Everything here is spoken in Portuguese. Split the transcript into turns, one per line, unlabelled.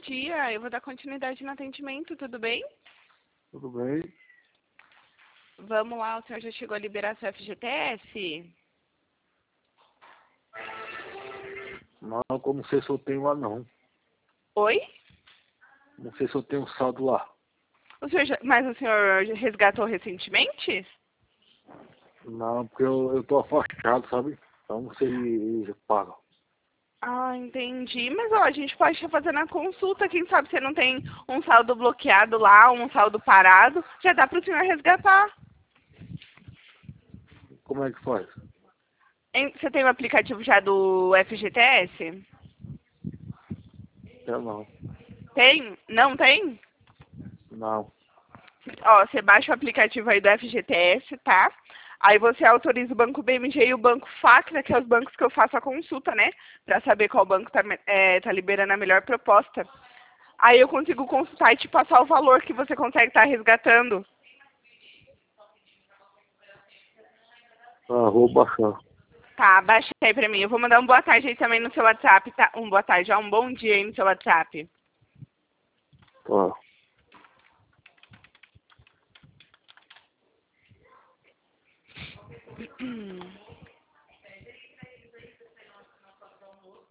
dia. Eu vou dar continuidade no atendimento, tudo bem?
Tudo bem?
Vamos lá, o senhor já chegou a liberar seu FGTS?
Não, como não sei se eu tenho lá não.
Oi?
Não sei se eu tenho saldo lá.
Mas o senhor resgatou recentemente?
Não, porque eu tô afastado, sabe? Então não sei se paga.
Ah, entendi. Mas ó, a gente pode estar fazendo a consulta, quem sabe você não tem um saldo bloqueado lá, um saldo parado, já dá para o senhor resgatar.
Como é que faz?
Você tem o aplicativo já do FGTS?
Eu não.
Tem? Não tem?
Não.
Ó, você baixa o aplicativo aí do FGTS, tá? Aí você autoriza o Banco BMG e o Banco Facra, que é os bancos que eu faço a consulta, né? Pra saber qual banco tá liberando a melhor proposta. Aí eu consigo consultar e te passar o valor que você consegue estar resgatando.
Ah, vou baixar.
Tá, baixa aí pra mim. Eu vou mandar um boa tarde aí também no seu WhatsApp, tá? Um boa tarde, ó, um bom dia aí no seu WhatsApp.
Tá.